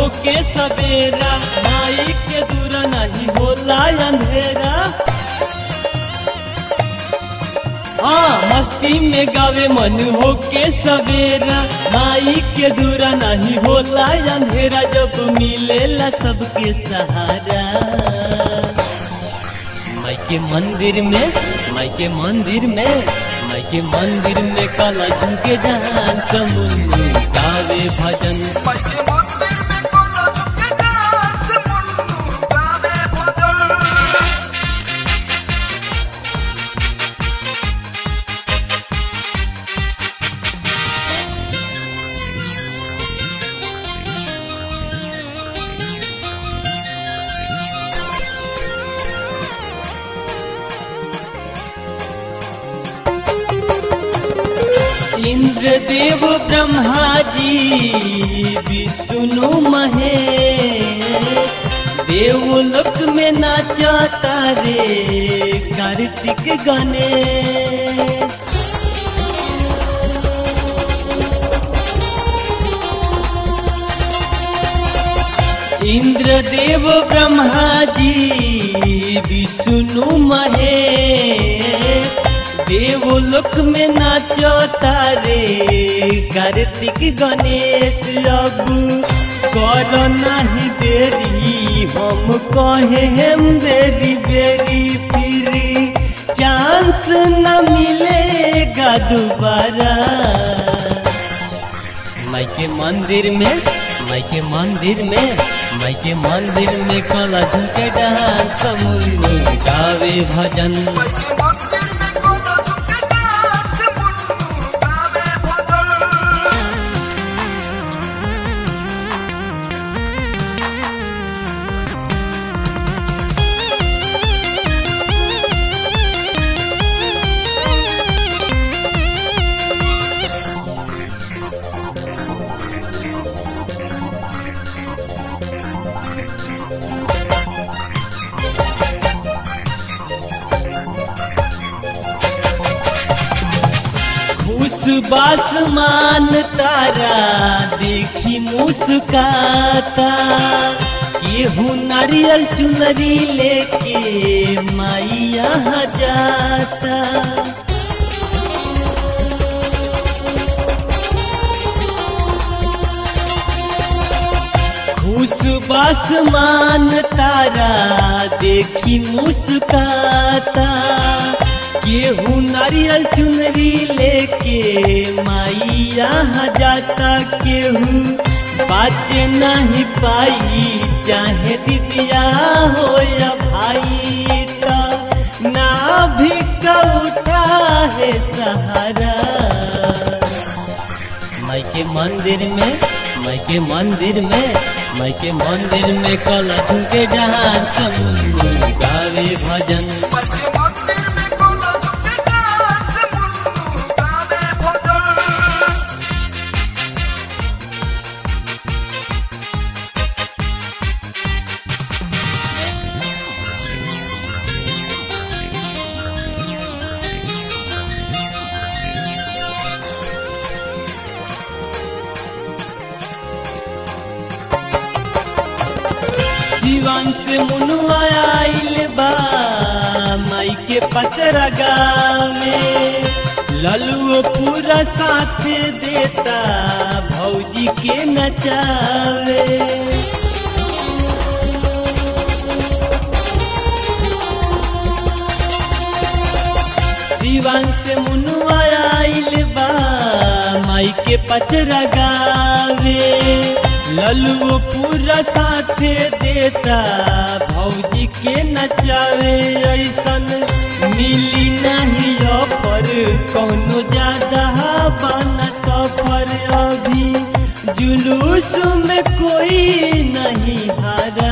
होके सवेरा, माई के दूर नहीं होला अंधेरा। हाँ मस्ती में गावे मन होके सवेरा, माई के दूर नहीं होला अंधेरा। जब मिलेला सबके सहारा, माई के मंदिर में, माई के मंदिर में, माई के मंदिर में काला झुमके डांस, मुन्नू गावे भजन। माई के मंदिर में काला झुमके डांस, मुन्नू गावे भजन। इंद्रदेव ब्रह्मा जी विष्णु महेश, देवलोक में नाचता रे कार्तिक गणेश। इंद्रदेव ब्रह्मा जी विष्णु महेश, देवलोक में नाचो तारे कार्तिक गणेश। अब करो नहीं देरी, हम कहे हम बेरी बेरी, फिर चांस न मिलेगा दोबारा। माई के मंदिर में, माई के मंदिर में, माई के मंदिर में काला झुमके डांस, मुन्नू गावे भजन। माई के मंदिर में काला झुमके डांस, मुन्नू गावे भजन। बासमान तारा देखी मुस्काता, केहू नारियल चुनरी लेके माई यहाँ जाता। खुश बासमान तारा देखी मुस्काता, केहू नारियल चुनरी लेके माई यहाँ जाता। केहू बाचे नहीं पाई, चाहे दीदिया हो या भाई, तो ना भी उठा है सहारा। माई के मंदिर में, माई के मंदिर में, माई के मंदिर में काला झुमके डांस, मुन्नू गावे भजन। माई के मंदिर में काला झुमके डांस, मुन्नू गावे भजन। जीवन से मुनुआ आइल बा माई के पचरा गावे, ललुओ पूरा साथ देता भौजी के नचावे। जीवन से मुनुआ आइल बा माई के पचरा गावे, ललुओ पूरा साथ देता भौजी के नचावे। ऐसन मिली नहीं ऑफर, कौनो ज्यादा बना सफर। अभी जुलूस में कोई नहीं हारा।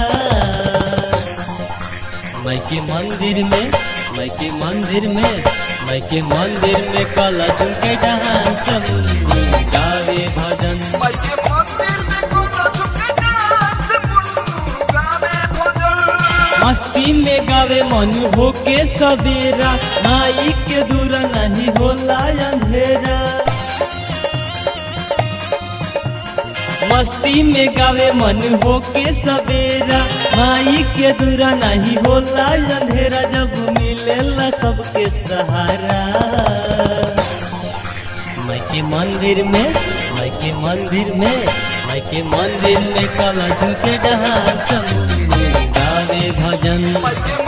माई के मंदिर में, माई के मंदिर में, माई के मंदिर में काला झुमके डांस, मुन्नू गावे भजन। माई के मंदिर में काला झुमके डांस, मुन्नू गावे भजन। मस्ती में गावे मन होके सवेरा, माई के दूर नहीं होला अंधेरा। मस्ती में गावे मन हो के सवेरा, माई के दूरा नहीं होला अंधेरा, जब मिलेला सबके सहारा। माई के मंदिर में, माई के मंदिर में, माई के मंदिर में काला झुके डांस, गावे भजन।